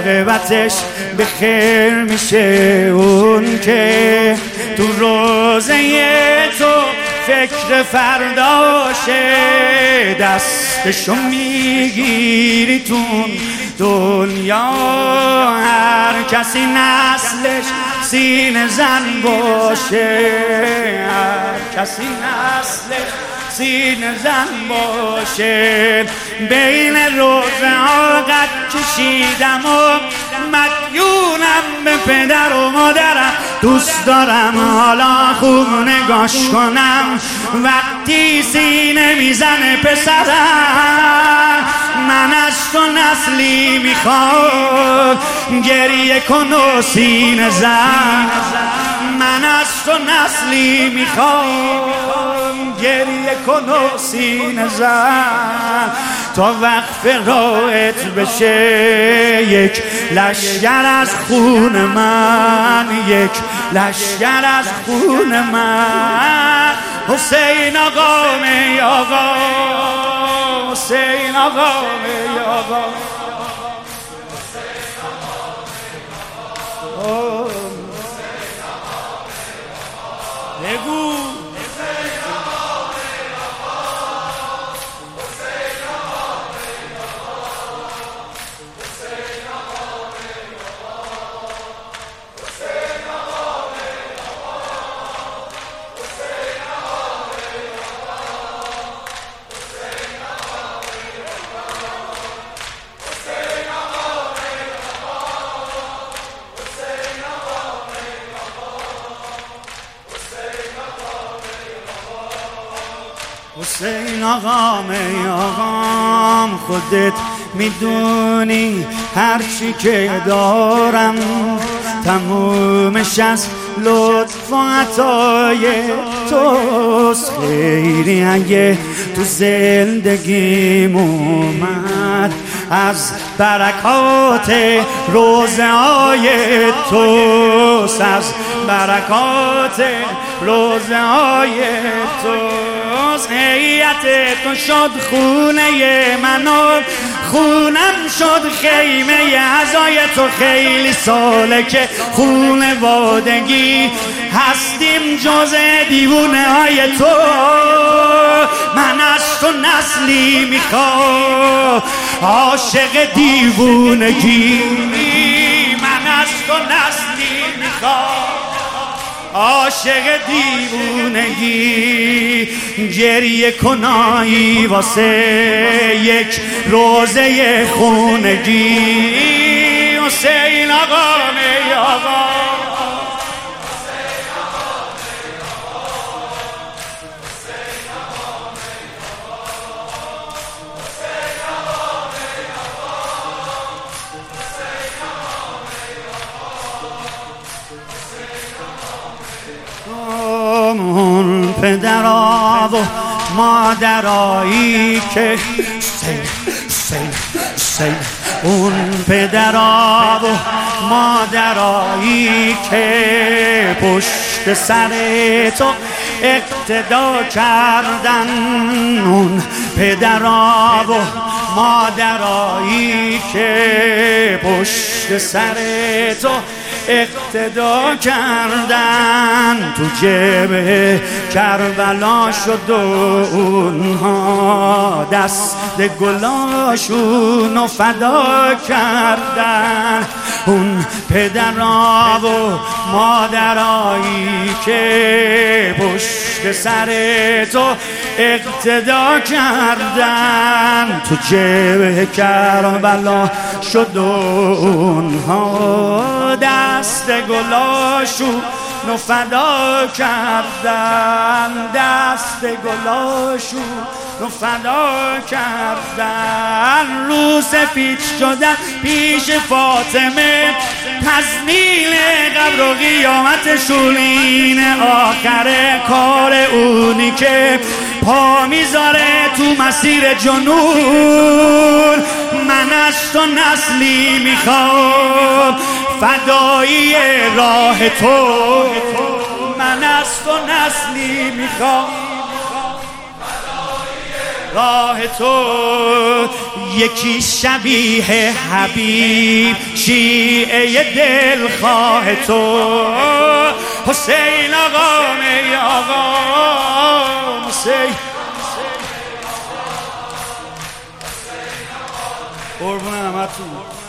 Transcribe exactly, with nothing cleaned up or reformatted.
عاقبتش به خیر میشه. اون که تو روزه تو فکر فرداشه، دستشو میگیری تو دنیا. هر کسی نسلش سینه زن باشه، هر کسی نسلش سینه زن باشه. بین روزها قد کشیدم و مدیونم به پدر و مادرم. دوست دارم حالا خوب نگاش کنم وقتی سینه میزنه پسرم. من از تو نسلی میخوام گریه کن و سینه زن. من از تو نسلی میخوام گریه کن و سینه زن. تا وقف راحت بشه یک لشگر از خون من، یک لشگر از خون من. حسین آقا می آقا، حسین آقا می آقا. بگو حسین آقا می آقام. خودت میدونی هرچی که دارم تمومش از لطف و عطای توست. خیلی اگه تو زندگیم اومد از برکات روزه های توست، از برکات روزه های توست. هیئت تو شد خونه من و خونم شد خیمه اعضای تو. خیلی ساله که خونوادگی هستیم جز دیوونه های تو. من از تو نسلی میخوام عاشق دیوونگی. من از تو نسلی میخوام عاشق دیوونگی. گریه کنایی واسه یک روزه خونگی. حسین آقا می آقا، اون پدرها و مادرایی که سین سین سین اون پدرها و مادرایی که پشت سر تو اقتدا کردن. اون پدرها و مادرایی که پشت سر تو اقتدا کردن. تو جبه کربلا شد و اونها دست گلاشون رو فدا کردن. اون پدرها و مادرایی که پشت سر تو اقتدا کردن. تو جبه کربلا شد و اونها دست گلاشون رو فدا کردن. دست گلاشون رو فدا کردن. رو سفید شدن پیش فاطمه تزمیل قبر و قیامتشون. این آخر کار اونی که پا میذاره تو مسیر جنون. من از تو نسلی میخوام فدایی راه تو. من از تو نسلی میخوام فدایی راه تو، یکی شبیه حبیب شیعه دلخواه تو، حسین آقا می آقا حسین قربون همتون.